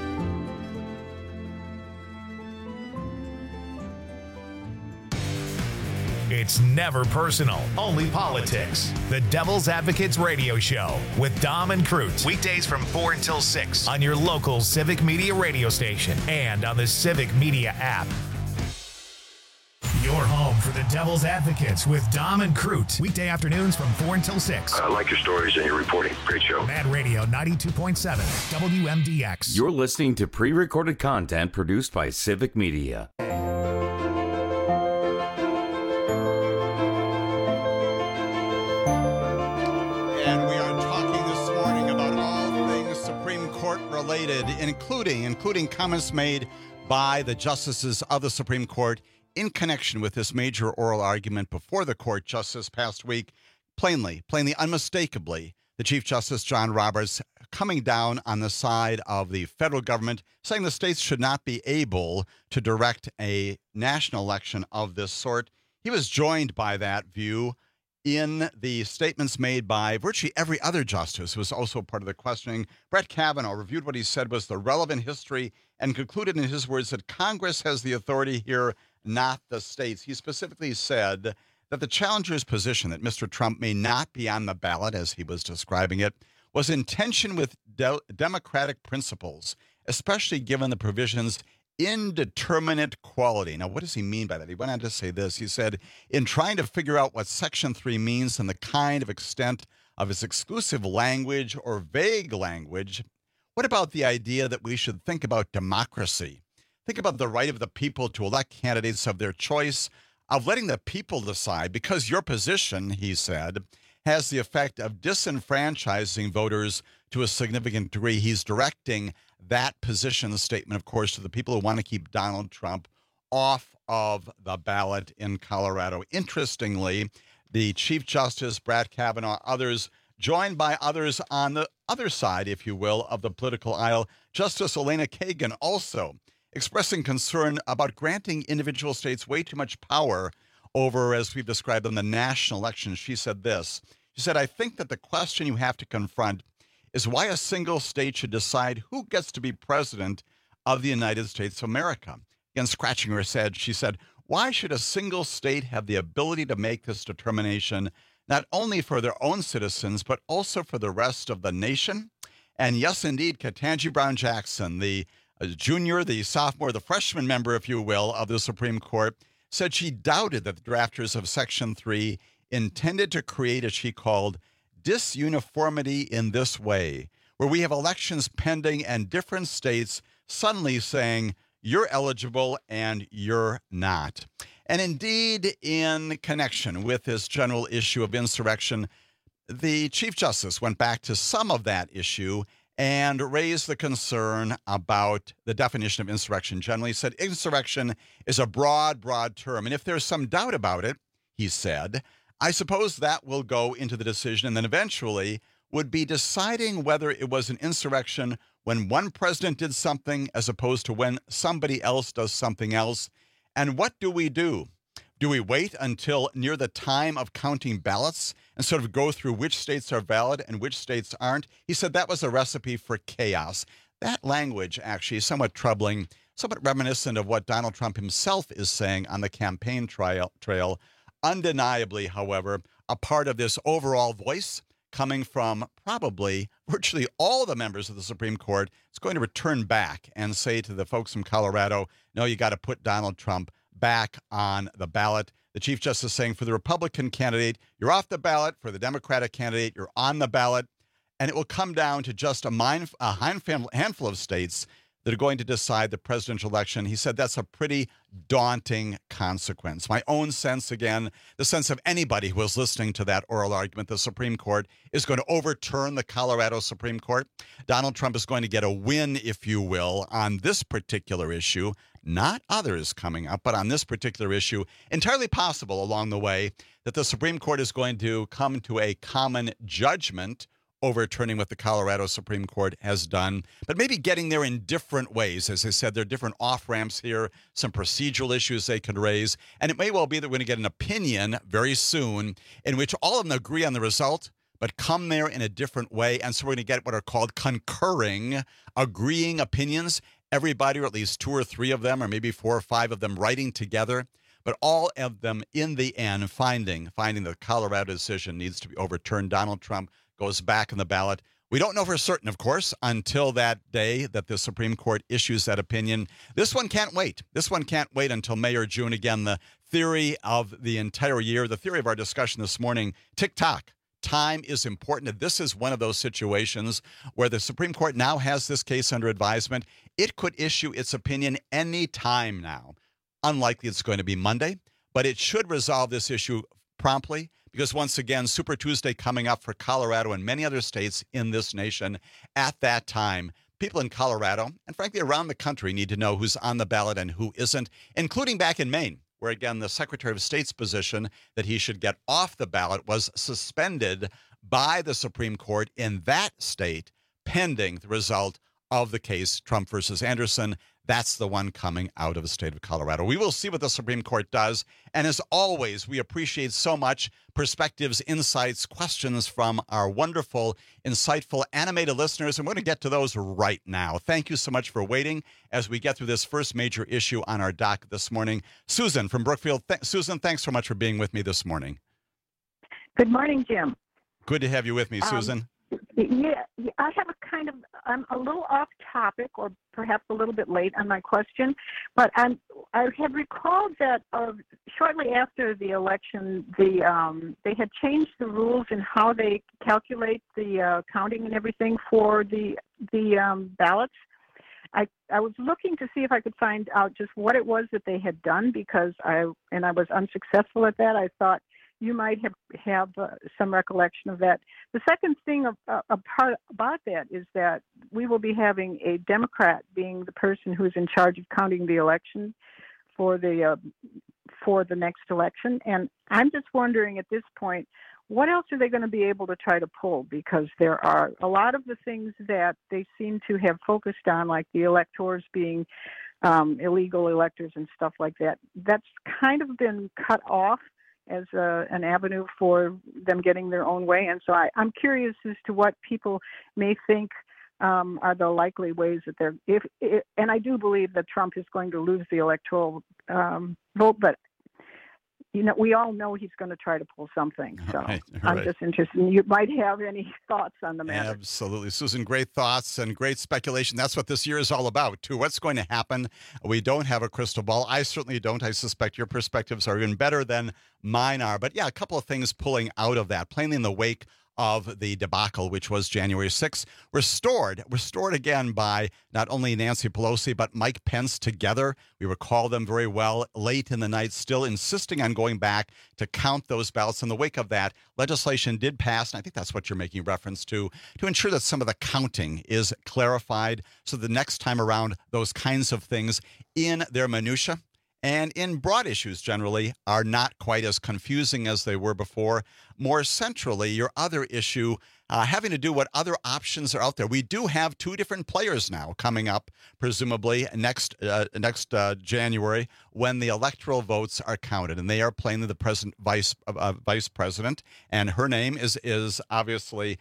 It's never personal, only politics. The Devil's Advocates Radio Show with Dom and Crute. Weekdays from 4 until 6 on your local Civic Media radio station and on the Civic Media app. Your home for the Devil's Advocates with Dom and Crute. Weekday afternoons from 4 until 6. I like your stories and your reporting. Great show. Mad Radio 92.7 WMDX. You're listening to pre-recorded content produced by Civic Media. And we are related, including comments made by the justices of the Supreme Court in connection with this major oral argument before the court just this past week. Plainly, unmistakably, the Chief Justice John Roberts coming down on the side of the federal government, saying the states should not be able to direct a national election of this sort. He was joined by that view in the statements made by virtually every other justice who was also part of the questioning. Brett Kavanaugh reviewed what he said was the relevant history and concluded in his words that Congress has the authority here, not the states. He specifically said that the challenger's position that Mr. Trump may not be on the ballot, as he was describing it, was in tension with democratic principles, especially given the provisions indeterminate quality. Now, what does he mean by that? He went on to say this. He said, in trying to figure out what Section 3 means and the kind of extent of its exclusive language or vague language, what about the idea that we should think about democracy? Think about the right of the people to elect candidates of their choice, of letting the people decide, because your position, he said, has the effect of disenfranchising voters to a significant degree. He's directing that position statement, of course, to the people who want to keep Donald Trump off of the ballot in Colorado. Interestingly, the Chief Justice, Brett Kavanaugh, others, joined by others on the other side, if you will, of the political aisle, Justice Elena Kagan also expressing concern about granting individual states way too much power over, as we've described them, the national elections. She said this. She said, I think that the question you have to confront is why a single state should decide who gets to be president of the United States of America. Again, scratching her head, she said, why should a single state have the ability to make this determination, not only for their own citizens, but also for the rest of the nation? And yes, indeed, Ketanji Brown Jackson, the junior, the sophomore, the freshman member, if you will, of the Supreme Court, said she doubted that the drafters of Section 3 intended to create, as she called, disuniformity in this way, where we have elections pending and different states suddenly saying you're eligible and you're not. And indeed, in connection with this general issue of insurrection, the Chief Justice went back to some of that issue and raised the concern about the definition of insurrection generally. He said insurrection is a broad term. And if there's some doubt about it, he said, I suppose that will go into the decision and then eventually would be deciding whether it was an insurrection when one president did something as opposed to when somebody else does something else. And what do we do? Do we wait until near the time of counting ballots and sort of go through which states are valid and which states aren't? He said that was a recipe for chaos. That language actually is somewhat troubling, somewhat reminiscent of what Donald Trump himself is saying on the campaign trail. Undeniably, however, a part of this overall voice coming from probably virtually all the members of the Supreme Court is going to return back and say to the folks from Colorado, no, you got to put Donald Trump back on the ballot. The Chief Justice saying for the Republican candidate, you're off the ballot. For the Democratic candidate, you're on the ballot. And it will come down to just a handful of states that are going to decide the presidential election. He said that's a pretty daunting consequence. My own sense, again, the sense of anybody who was listening to that oral argument, the Supreme Court is going to overturn the Colorado Supreme Court. Donald Trump is going to get a win, if you will, on this particular issue, not others coming up, but on this particular issue. Entirely possible along the way that the Supreme Court is going to come to a common judgment overturning what the Colorado Supreme Court has done, but maybe getting there in different ways. As I said, there are different off-ramps here, some procedural issues they could raise, and it may well be that we're going to get an opinion very soon in which all of them agree on the result, but come there in a different way, and so we're going to get what are called concurring, agreeing opinions, everybody, or at least two or three of them, or maybe four or five of them writing together, but all of them in the end finding the Colorado decision needs to be overturned. Donald Trump goes back on the ballot. We don't know for certain, of course, until that day that the Supreme Court issues that opinion. This one can't wait. This one can't wait until May or June. Again, the theory of the entire year, the theory of our discussion this morning, tick-tock. Time is important. This is one of those situations where the Supreme Court now has this case under advisement. It could issue its opinion any time now. Unlikely it's going to be Monday, but it should resolve this issue promptly. Because once again, Super Tuesday coming up for Colorado and many other states in this nation. At that time, people in Colorado and frankly around the country need to know who's on the ballot and who isn't, including back in Maine, where again the Secretary of State's position that he should get off the ballot was suspended by the Supreme Court in that state pending the result of the case Trump versus Anderson. That's the one coming out of the state of Colorado. We will see what the Supreme Court does. And as always, we appreciate so much perspectives, insights, questions from our wonderful, insightful, animated listeners. And we're going to get to those right now. Thank you so much for waiting as we get through this first major issue on our docket this morning. Susan from Brookfield. Susan, thanks so much for being with me this morning. Good morning, Jim. Good to have you with me, Susan. Yeah, I have I'm a little off topic or perhaps a little bit late on my question, but I have recalled that shortly after the election, they had changed the rules in how they calculate the counting and everything for the ballots. I was looking to see if I could find out just what it was that they had done because I was unsuccessful at that. I thought you might have some recollection of that. The second thing about that is that we will be having a Democrat being the person who's in charge of counting the election for the next election. And I'm just wondering at this point, what else are they going to be able to try to pull? Because there are a lot of the things that they seem to have focused on, like the electors being illegal electors and stuff like that. That's kind of been cut off as an avenue for them getting their own way. And so I'm curious as to what people may think are the likely ways that and I do believe that Trump is going to lose the electoral vote, but we all know he's going to try to pull something. So right. I'm just interested. You might have any thoughts on the matter. Absolutely. Susan, great thoughts and great speculation. That's what this year is all about, too. What's going to happen? We don't have a crystal ball. I certainly don't. I suspect your perspectives are even better than mine are. But yeah, a couple of things pulling out of that, plainly in the wake of the debacle, which was January 6th, restored again by not only Nancy Pelosi, but Mike Pence together. We recall them very well late in the night, still insisting on going back to count those ballots. In the wake of that, legislation did pass, and I think that's what you're making reference to ensure that some of the counting is clarified so the next time around, those kinds of things in their minutia and in broad issues generally are not quite as confusing as they were before. More centrally, your other issue having to do what other options are out there. We do have two different players now coming up, presumably next January when the electoral votes are counted, and they are plainly the present vice president, and her name is obviously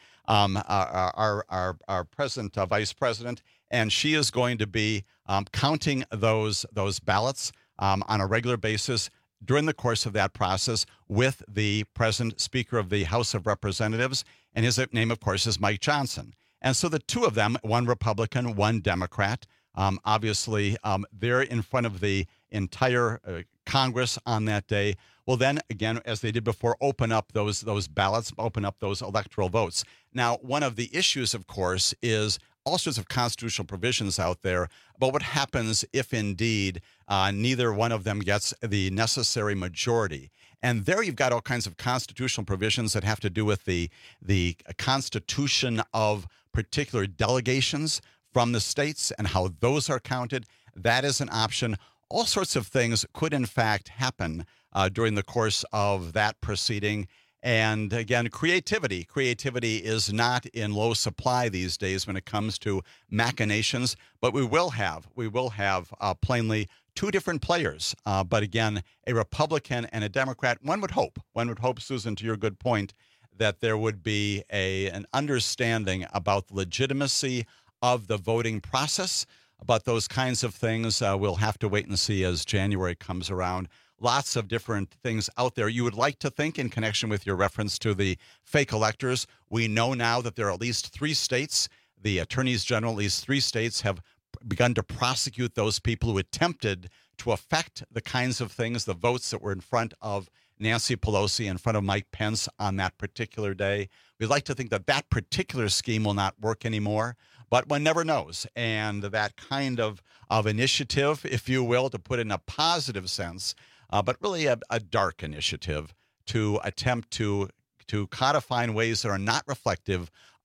our present vice president, and she is going to be counting those ballots on a regular basis during the course of that process with the present Speaker of the House of Representatives. And his name, of course, is Mike Johnson. And so the two of them, one Republican, one Democrat, obviously they're in front of the entire Congress on that day. Will then, again, as they did before, open up those ballots, open up those electoral votes. Now, one of the issues, of course, is all sorts of constitutional provisions out there about what happens if indeed neither one of them gets the necessary majority. And there you've got all kinds of constitutional provisions that have to do with the constitution of particular delegations from the states and how those are counted. That is an option. All sorts of things could, in fact, happen during the course of that proceeding. And again, creativity. Creativity is not in low supply these days when it comes to machinations, but we will have plainly two different players. But again, a Republican and a Democrat. One would hope, Susan, to your good point, that there would be an understanding about the legitimacy of the voting process. About those kinds of things, we'll have to wait and see as January comes around. Lots of different things out there. You would like to think in connection with your reference to the fake electors. We know now that there are at least 3 states, the attorneys general, at least 3 states have begun to prosecute those people who attempted to affect the kinds of things, the votes that were in front of Nancy Pelosi, in front of Mike Pence on that particular day. We'd like to think that that particular scheme will not work anymore, but one never knows. And that kind of initiative, if you will, to put it in a positive sense, but really a dark initiative to attempt to codify in ways that are not reflective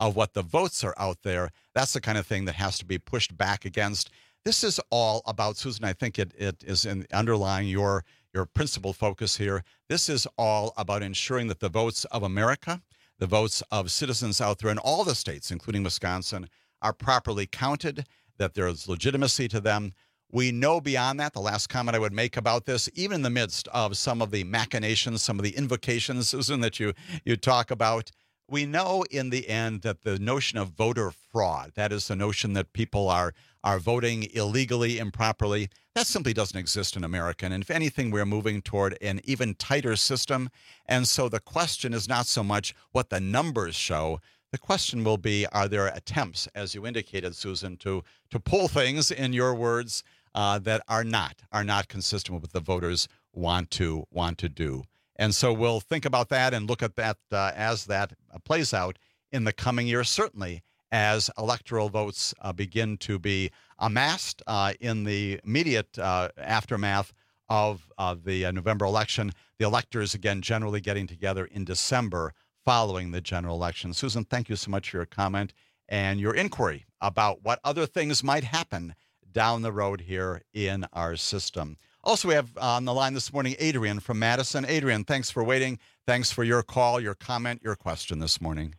of what the votes are out there. That's the kind of thing that has to be pushed back against. This is all about, Susan, I think it is underlying your principal focus here. This is all about ensuring that the votes of America, the votes of citizens out there in all the states, including Wisconsin, are properly counted, that there is legitimacy to them. We know beyond that, the last comment I would make about this, even in the midst of some of the machinations, some of the invocations, Susan, that you talk about, we know in the end that the notion of voter fraud, that is the notion that people are voting illegally, improperly, that simply doesn't exist in America. And if anything, we're moving toward an even tighter system. And so the question is not so much what the numbers show. The question will be, are there attempts, as you indicated, Susan, to pull things, in your words, that are not consistent with what the voters want to do. And so we'll think about that and look at that as that plays out in the coming year, certainly as electoral votes begin to be amassed in the immediate aftermath of the November election. The electors, again, generally getting together in December following the general election. Susan, thank you so much for your comment and your inquiry about what other things might happen down the road here in our system. Also, we have on the line this morning Adrian from Madison. Adrian, thanks for waiting. Thanks for your call, your comment, your question this morning.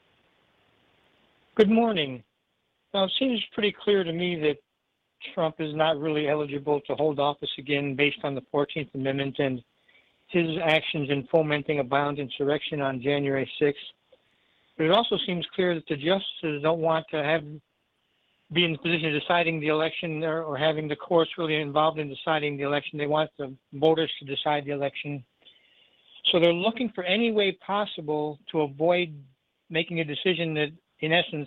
Good morning. Now, it seems pretty clear to me that Trump is not really eligible to hold office again based on the 14th Amendment and his actions in fomenting a violent insurrection on January 6th. But it also seems clear that the justices don't want to be in the position of deciding the election or having the courts really involved in deciding the election. They want the voters to decide the election. So they're looking for any way possible to avoid making a decision that, in essence,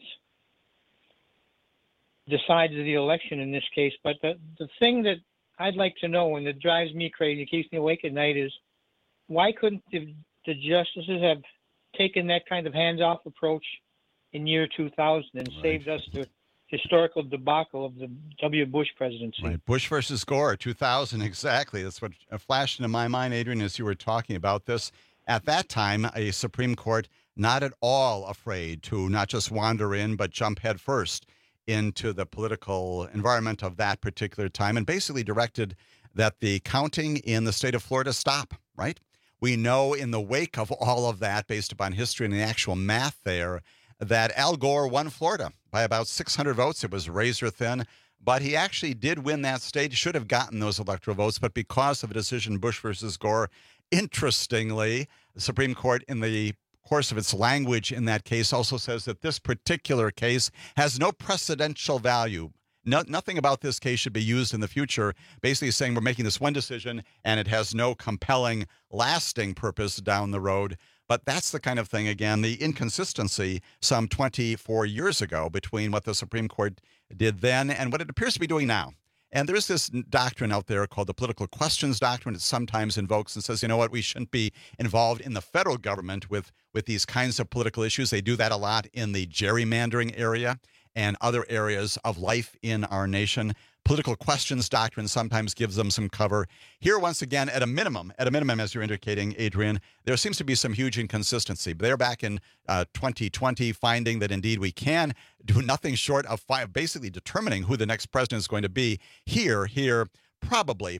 decides the election in this case. But the thing that I'd like to know and that drives me crazy, keeps me awake at night, is why couldn't the justices have taken that kind of hands-off approach in year 2000 and saved us the historical debacle of the W. Bush presidency? Right. Bush versus Gore, 2000, exactly. That's what flashed into my mind, Adrian, as you were talking about this. At that time, a Supreme Court not at all afraid to not just wander in, but jump headfirst into the political environment of that particular time and basically directed that the counting in the state of Florida stop, right? We know in the wake of all of that, based upon history and the actual math there, that Al Gore won Florida by about 600 votes. It was razor thin, but he actually did win that state. He should have gotten those electoral votes, but because of a decision, Bush versus Gore, interestingly, the Supreme Court, in the course of its language in that case, also says that this particular case has no precedential value. Nothing about this case should be used in the future, basically saying we're making this one decision and it has no compelling, lasting purpose down the road. But that's the kind of thing, again, the inconsistency some 24 years ago between what the Supreme Court did then and what it appears to be doing now. And there is this doctrine out there called the political questions doctrine. It sometimes invokes and says, you know what, we shouldn't be involved in the federal government with these kinds of political issues. They do that a lot in the gerrymandering area and other areas of life in our nation. Political questions doctrine sometimes gives them some cover. Here, once again, at a minimum, as you're indicating, Adrian, there seems to be some huge inconsistency. They're back in 2020 finding that indeed we can do nothing short of basically determining who the next president is going to be. Here, probably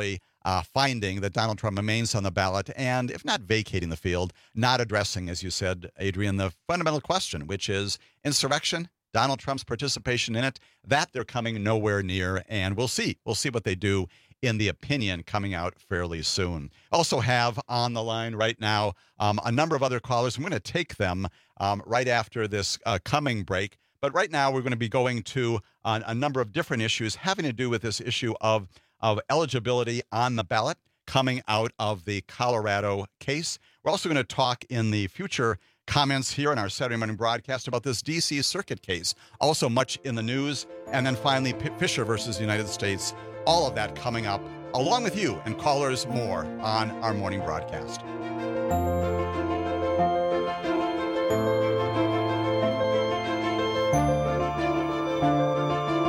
finding that Donald Trump remains on the ballot and, if not vacating the field, not addressing, as you said, Adrian, the fundamental question, which is insurrection, Donald Trump's participation in it, that they're coming nowhere near, and we'll see. We'll see what they do in the opinion coming out fairly soon. Also have on the line right now a number of other callers. I'm going to take them right after this coming break. But right now we're going to be going to a number of different issues having to do with this issue of eligibility on the ballot coming out of the Colorado case. We're also going to talk in the future comments here in our Saturday morning broadcast about this D.C. Circuit case, also much in the news. And then finally, Fisher versus the United States. All of that coming up, along with you and callers more on our morning broadcast.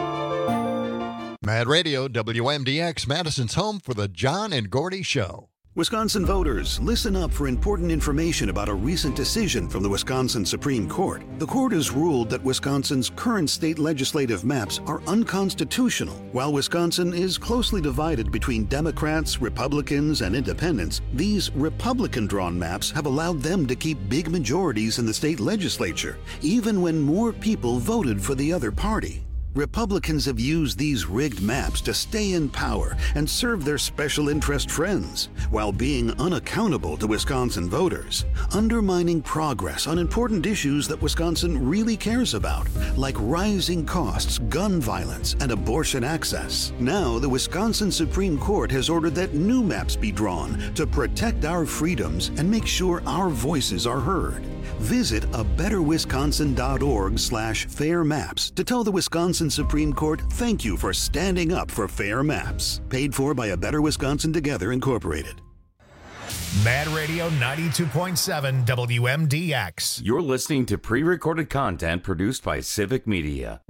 Mad Radio, WMDX, Madison's home for the John and Gordy Show. Wisconsin voters, listen up for important information about a recent decision from the Wisconsin Supreme Court. The court has ruled that Wisconsin's current state legislative maps are unconstitutional. While Wisconsin is closely divided between Democrats, Republicans, and independents, these Republican-drawn maps have allowed them to keep big majorities in the state legislature, even when more people voted for the other party. Republicans have used these rigged maps to stay in power and serve their special interest friends, while being unaccountable to Wisconsin voters, undermining progress on important issues that Wisconsin really cares about, like rising costs, gun violence, and abortion access. Now, the Wisconsin Supreme Court has ordered that new maps be drawn to protect our freedoms and make sure our voices are heard. Visit abetterwisconsin.org/fair maps to tell the Wisconsin Supreme Court thank you for standing up for fair maps. Paid for by A Better Wisconsin Together, Incorporated. Mad Radio 92.7 WMDX. You're listening to pre-recorded content produced by Civic Media.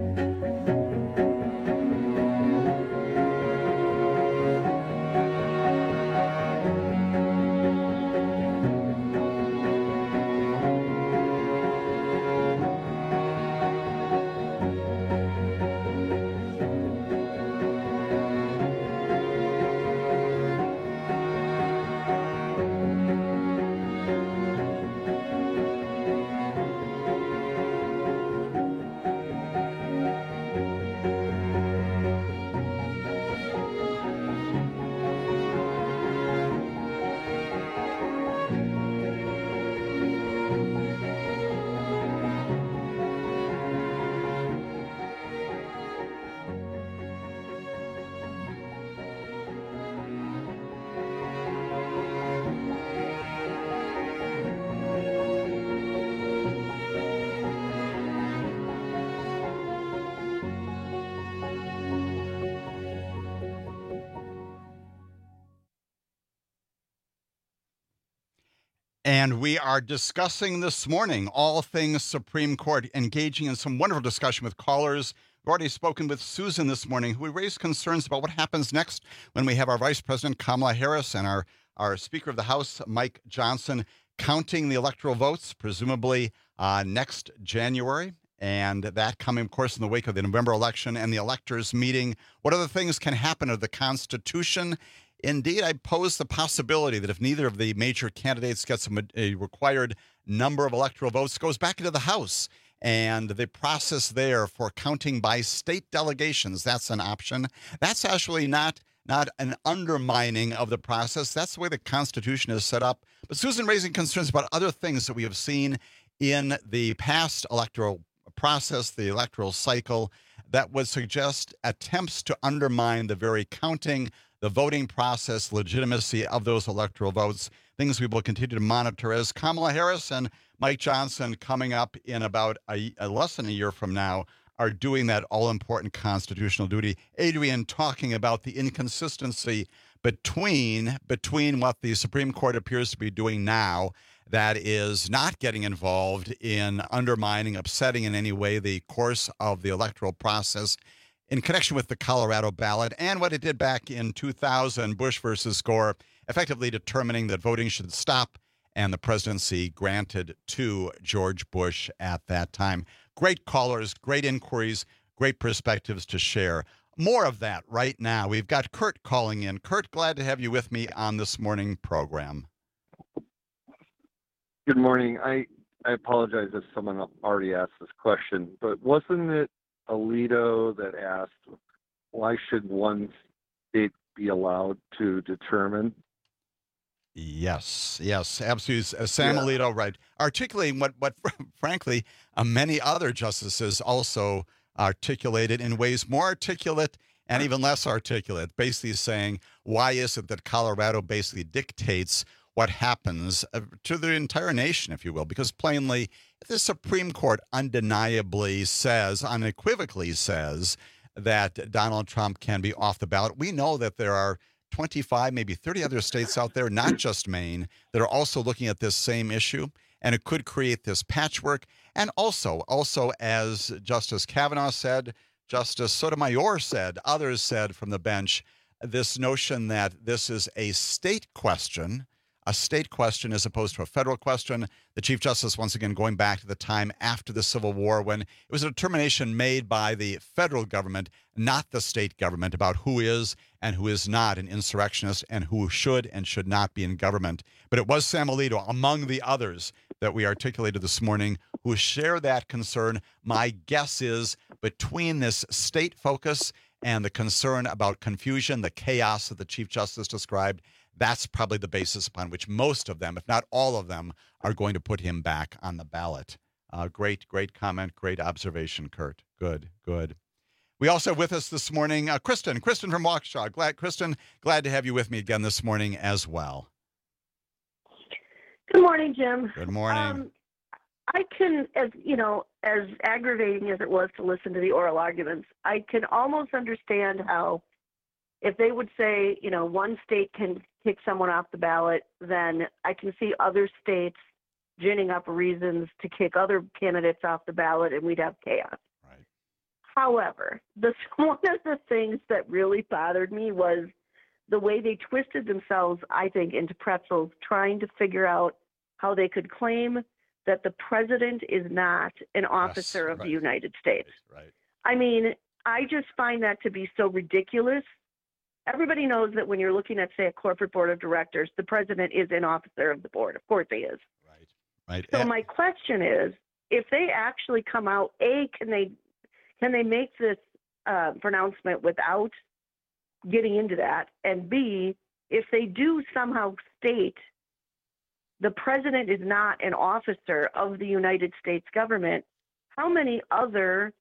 And we are discussing this morning all things Supreme Court, engaging in some wonderful discussion with callers. We've already spoken with Susan this morning, who raised concerns about what happens next when we have our Vice President Kamala Harris and our Speaker of the House, Mike Johnson, counting the electoral votes, presumably next January. And that coming, of course, in the wake of the November election and the electors meeting. What other things can happen to the Constitution? Indeed, I pose the possibility that if neither of the major candidates gets a required number of electoral votes, goes back into the House. And the process there for counting by state delegations, that's an option. That's actually not an undermining of the process. That's the way the Constitution is set up. But Susan raising concerns about other things that we have seen in the past electoral process, the electoral cycle, that would suggest attempts to undermine the very counting, the voting process, legitimacy of those electoral votes, things we will continue to monitor as Kamala Harris and Mike Johnson, coming up in about less than a year from now, are doing that all-important constitutional duty. Adrian, talking about the inconsistency between what the Supreme Court appears to be doing now, that is not getting involved in undermining, upsetting in any way the course of the electoral process, in connection with the Colorado ballot, and what it did back in 2000, Bush versus Gore, effectively determining that voting should stop and the presidency granted to George Bush at that time. Great callers, great inquiries, great perspectives to share. More of that right now. We've got Kurt calling in. Kurt, glad to have you with me on this morning program. Good morning. I apologize if someone already asked this question, but wasn't it Alito that asked, why should one state be allowed to determine? Yes, absolutely. Sam Alito, right. Articulating what frankly, many other justices also articulated in ways more articulate and even less articulate, basically saying, why is it that Colorado basically dictates what happens to the entire nation, if you will? Because plainly, the Supreme Court undeniably says, unequivocally says, that Donald Trump can be off the ballot. We know that there are 25, maybe 30 other states out there, not just Maine, that are also looking at this same issue, and it could create this patchwork. And also, as Justice Kavanaugh said, Justice Sotomayor said, others said from the bench, this notion that this is a state question as opposed to a federal question. The Chief Justice, once again, going back to the time after the Civil War when it was a determination made by the federal government, not the state government, about who is and who is not an insurrectionist and who should and should not be in government. But it was Sam Alito, among the others that we articulated this morning, who share that concern. My guess is between this state focus and the concern about confusion, the chaos that the Chief Justice described, that's probably the basis upon which most of them, if not all of them, are going to put him back on the ballot. Great comment, great observation, Kurt. Good. We also have with us this morning Kristen from Waukesha. Kristen, glad to have you with me again this morning as well. Good morning, Jim. Good morning. I can, as aggravating as it was to listen to the oral arguments, I can almost understand how if they would say, one state can kick someone off the ballot, then I can see other states ginning up reasons to kick other candidates off the ballot, and we'd have chaos. Right. However, one of the things that really bothered me was the way they twisted themselves, I think, into pretzels, trying to figure out how they could claim that the president is not an officer of the United States. Right. I mean, I just find that to be so ridiculous. Everybody knows that when you're looking at, say, a corporate board of directors, the president is an officer of the board. Of course he is. Right. So my question is, if they actually come out, A, can they make this pronouncement without getting into that? And B, if they do somehow state the president is not an officer of the United States government, how many other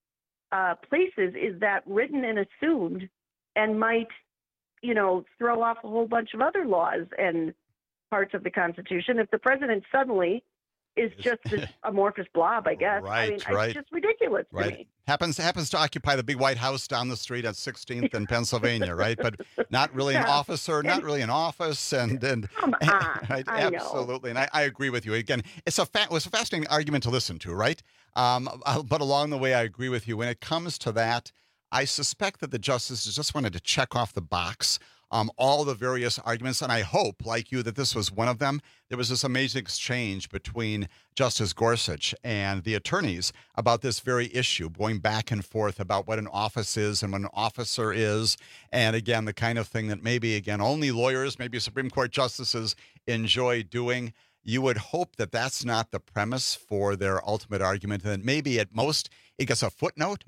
places is that written and assumed and might, throw off a whole bunch of other laws and parts of the Constitution if the president suddenly is just this amorphous blob, I guess. Right. It's just ridiculous to me. Happens to occupy the big White House down the street at 16th in Pennsylvania, right? But not really an officer, not really an office, and come on, right? I know. Absolutely, and I agree with you. Again, it was a fascinating argument to listen to, right? But along the way, I agree with you. When it comes to that, I suspect that the justices just wanted to check off the box all the various arguments, and I hope, like you, that this was one of them. There was this amazing exchange between Justice Gorsuch and the attorneys about this very issue, going back and forth about what an office is and what an officer is, and again, the kind of thing that maybe, again, only lawyers, maybe Supreme Court justices enjoy doing. You would hope that that's not the premise for their ultimate argument, and maybe at most it gets a footnote,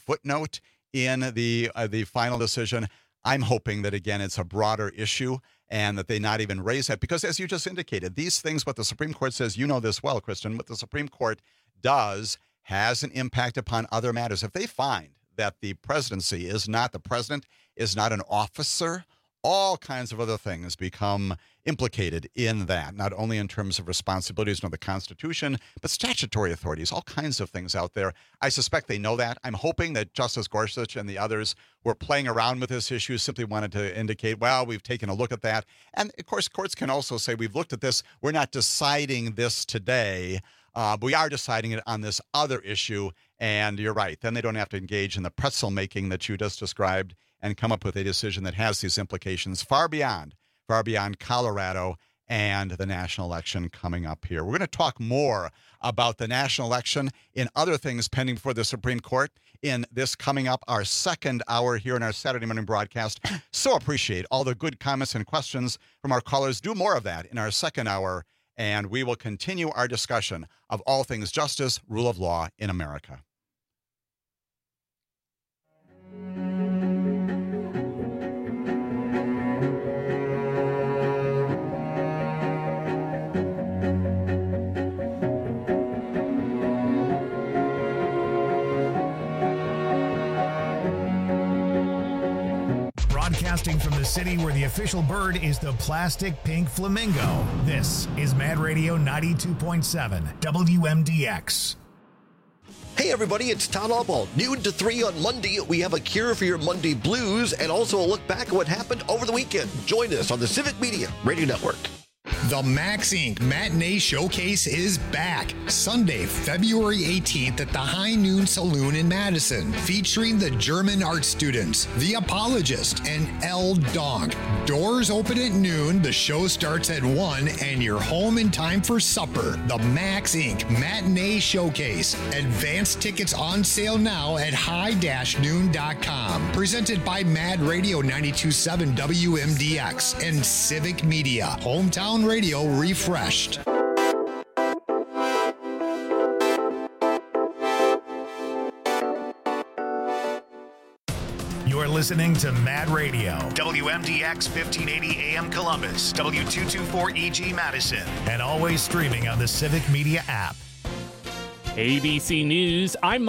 in the final decision. I'm hoping that, again, it's a broader issue and that they not even raise that. Because as you just indicated, these things, what the Supreme Court says, you know this well, Kristen, what the Supreme Court does has an impact upon other matters. If they find that the presidency is not, the president is not an officer, all kinds of other things become implicated in that, not only in terms of responsibilities under the Constitution, but statutory authorities, all kinds of things out there. I suspect they know that. I'm hoping that Justice Gorsuch and the others were playing around with this issue, simply wanted to indicate, well, we've taken a look at that. And, of course, courts can also say, we've looked at this. We're not deciding this today. We are deciding it on this other issue. And you're right. Then they don't have to engage in the pretzel making that you just described and come up with a decision that has these implications far beyond Colorado and the national election coming up here. We're going to talk more about the national election and other things pending before the Supreme Court in this coming up, our second hour here in our Saturday morning broadcast. So appreciate all the good comments and questions from our callers. Do more of that in our second hour, and we will continue our discussion of all things justice, rule of law in America. Broadcasting from the city where the official bird is the plastic pink flamingo. This is Mad Radio 92.7 WMDX. Hey everybody, it's Todd Albaugh. Noon to 3 on Monday, we have a cure for your Monday blues and also a look back at what happened over the weekend. Join us on the Civic Media Radio Network. The Max Inc. Matinee Showcase is back Sunday, February 18th at the High Noon Saloon in Madison, featuring the German art students, The Apologist, and El Donk. Doors open at noon, the show starts at 1, and you're home in time for supper. The Max Inc. Matinee Showcase. Advanced tickets on sale now at high-noon.com. Presented by Mad Radio 92.7 WMDX and Civic Media. Hometown Radio refreshed. You're listening to Mad Radio, WMDX 1580 AM Columbus, W224EG Madison, and always streaming on the Civic Media app. ABC News, I'm